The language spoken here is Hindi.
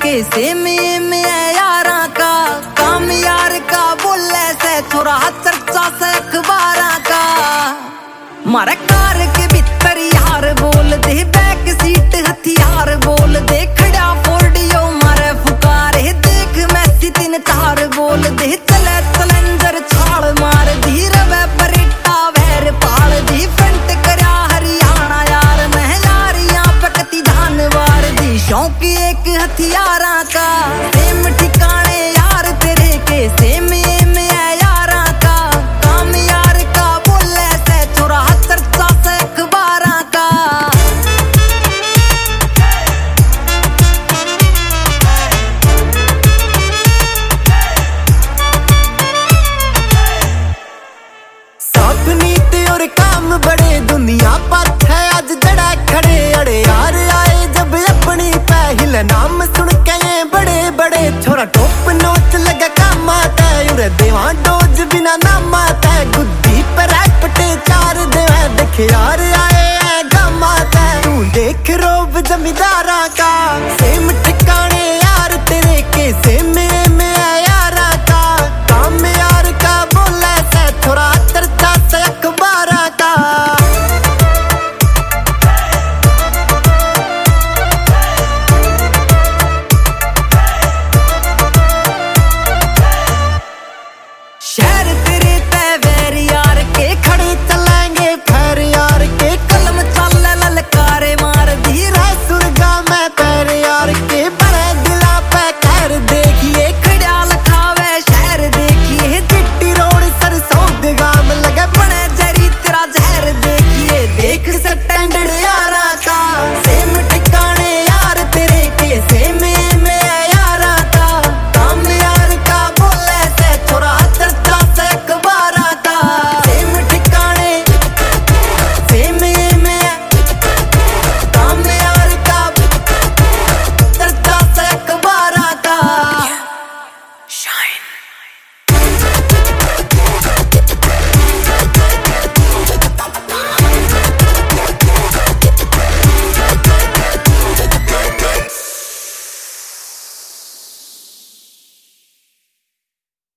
के सेम में यारा का काम यार का बोले से थोड़ा चर्चा से अखबारा का मारे कार के भीतर यार बोल दे बैक सीट हथियार बोल दे खड़ा फोर्डियो मारे फुकारे देख मैसी 3-4 बोल दे चले चलेंजर छाल मार धीर वे बरेटा वैर पाल दी फ्रंट करया हरियाणा यार मैं यारियां पकती जानवर दी शौक एक हथियारा का सेम ठिकाने यार तेरे के सेम में यारा का काम यार का बोले से थोड़ा चर्चा से अखबारा का साथ नीति और काम बड़े दुनिया पाथ है आज जड़ा खड़े अड़े यार आए जब अपनी पहल नाम सुन के ये बड़े बड़े छोरा टॉप नोच लगा काम आता है उरे देवा डोज बिना नाम आता है गुद्दी पर पटे 4 देवा देखे यार